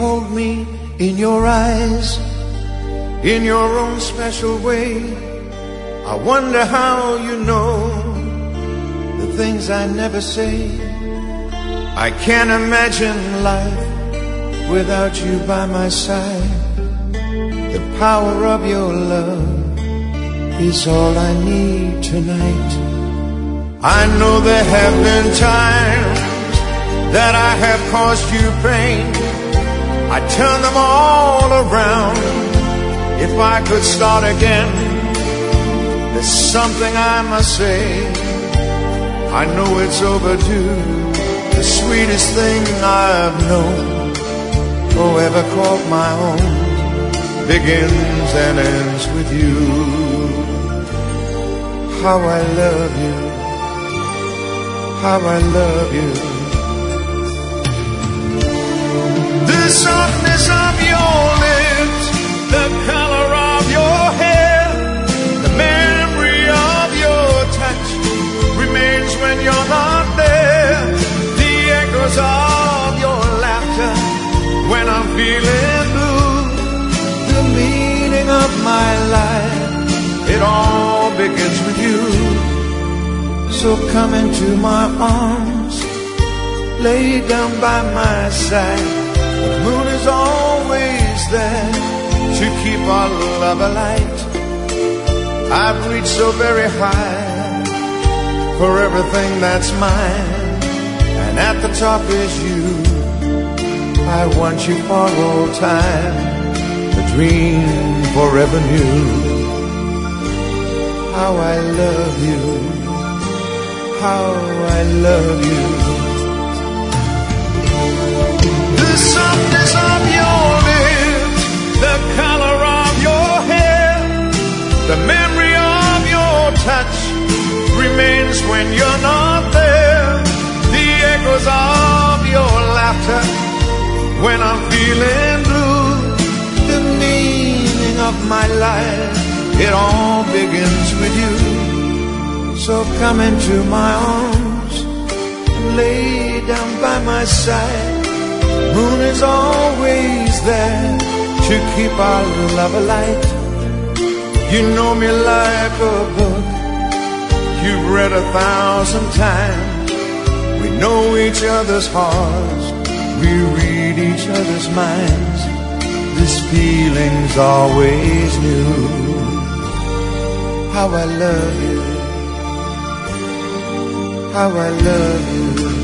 hold me in your eyes, in your own special way. I wonder how you know the things I never say. I can't imagine life without you by my side. The power of your love is all I need tonight. I know there have been times that I have caused you pain. I turn them all around. If I could start again, there's something I must say. I know it's overdue. The sweetest thing I've known, or ever called my own, begins and ends with you. How I love you, how I love you. The softness of your lips, the color of your hair, the memory of your touch remains when you're not there. The echoes of your laughter when I'm feeling blue. The meaning of my life, it all begins with you. So come into my arms, lay down by my side. The moon is always there to keep our love alight. I've reached so very high for everything that's mine, and at the top is you. I want you for all time, a dream forever new. How I love you, how I love you. The softness of your lips, the color of your hair, the memory of your touch remains when you're not there. The echoes of your laughter when I'm feeling blue. The meaning of my life, it all begins with you. So come into my arms and lay down by my side. Moon is always there to keep our love alight. You know me like a book you've read 1,000 times. We know each other's hearts, we read each other's minds. This feeling's always new. How I love you, how I love you.